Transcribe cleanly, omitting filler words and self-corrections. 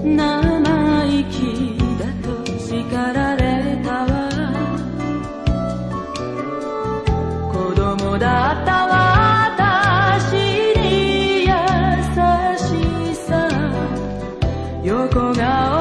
生意気だと叱られたわ。子供だった私に優しさ横顔